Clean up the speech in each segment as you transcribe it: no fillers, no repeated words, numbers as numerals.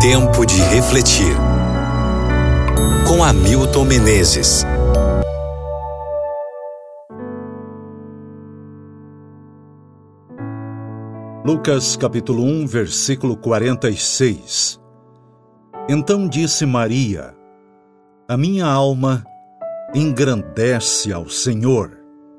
Tempo de refletir. Com Hamilton Menezes. Lucas capítulo 1, versículo 46. Então disse Maria: a minha alma engrandece ao Senhor.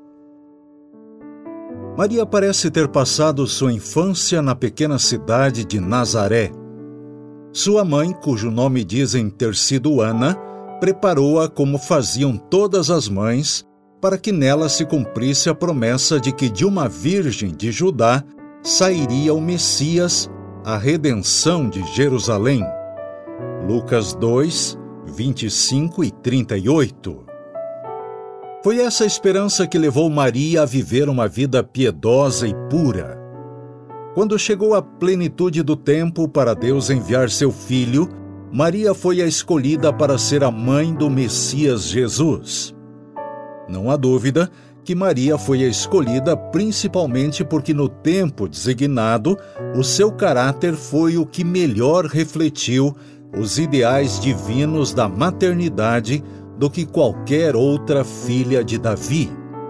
Maria parece ter passado sua infância na pequena cidade de Nazaré. Sua mãe, cujo nome dizem ter sido Ana, preparou-a como faziam todas as mães, para que nela se cumprisse a promessa de que de uma virgem de Judá sairia o Messias, a redenção de Jerusalém. Lucas 2, 25 e 38. Foi essa esperança que levou Maria a viver uma vida piedosa e pura. Quando chegou a plenitude do tempo para Deus enviar seu filho, Maria foi a escolhida para ser a mãe do Messias Jesus. Não há dúvida que Maria foi a escolhida principalmente porque no tempo designado, o seu caráter foi o que melhor refletiu os ideais divinos da maternidade do que qualquer outra filha de Davi.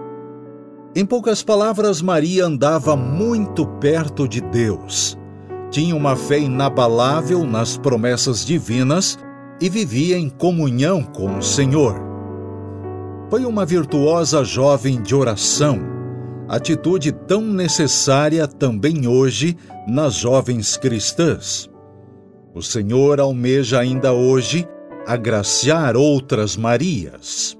Em poucas palavras, Maria andava muito perto de Deus. Tinha uma fé inabalável nas promessas divinas e vivia em comunhão com o Senhor. Foi uma virtuosa jovem de oração, atitude tão necessária também hoje nas jovens cristãs. O Senhor almeja ainda hoje agraciar outras Marias.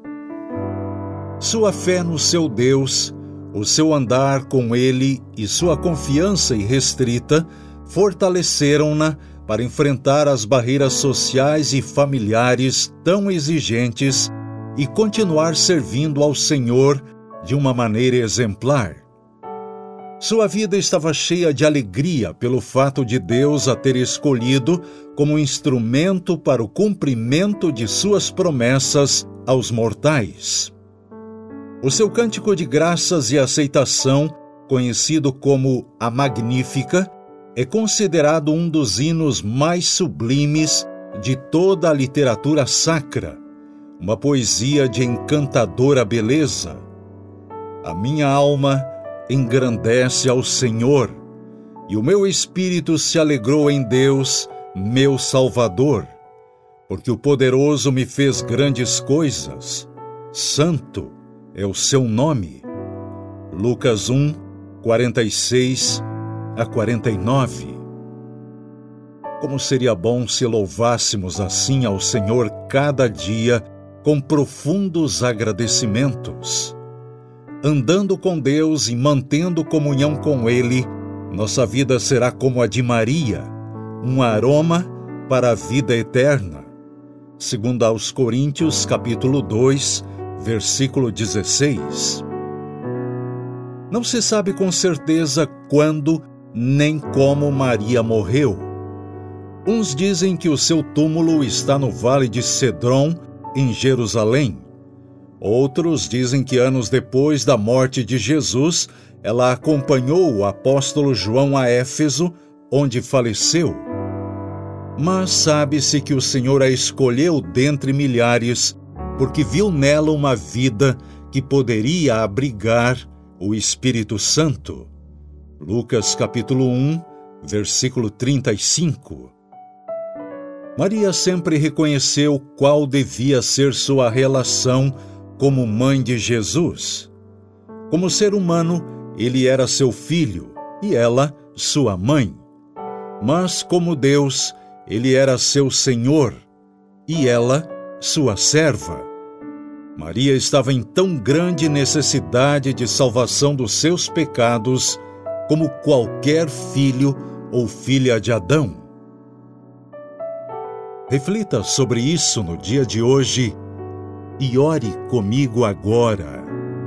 Sua fé no seu Deus, o seu andar com Ele e sua confiança irrestrita fortaleceram-na para enfrentar as barreiras sociais e familiares tão exigentes e continuar servindo ao Senhor de uma maneira exemplar. Sua vida estava cheia de alegria pelo fato de Deus a ter escolhido como instrumento para o cumprimento de suas promessas aos mortais. O seu cântico de graças e aceitação, conhecido como a Magnífica, é considerado um dos hinos mais sublimes de toda a literatura sacra, uma poesia de encantadora beleza. A minha alma engrandece ao Senhor, e o meu espírito se alegrou em Deus, meu Salvador, porque o Poderoso me fez grandes coisas. Santo é o seu nome. Lucas 1, 46 a 49. Como seria bom se louvássemos assim ao Senhor cada dia com profundos agradecimentos. Andando com Deus e mantendo comunhão com Ele, nossa vida será como a de Maria, um aroma para a vida eterna. Segundo aos Coríntios, capítulo 2, versículo 16. Não se sabe com certeza quando nem como Maria morreu. Uns dizem que o seu túmulo está no Vale de Cedron, em Jerusalém. Outros dizem que anos depois da morte de Jesus, ela acompanhou o apóstolo João a Éfeso, onde faleceu. Mas sabe-se que o Senhor a escolheu dentre milhares, porque viu nela uma vida que poderia abrigar o Espírito Santo. Lucas capítulo 1, versículo 35. Maria sempre reconheceu qual devia ser sua relação como mãe de Jesus. Como ser humano, ele era seu filho e ela sua mãe. Mas como Deus, ele era seu Senhor e ela sua serva. Maria estava em tão grande necessidade de salvação dos seus pecados como qualquer filho ou filha de Adão. Reflita sobre isso no dia de hoje e ore comigo agora.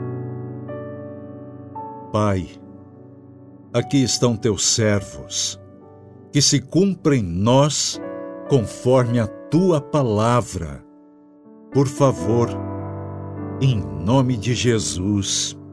Pai, aqui estão teus servos, que se cumpra em nós conforme a tua palavra. Por favor, em nome de Jesus.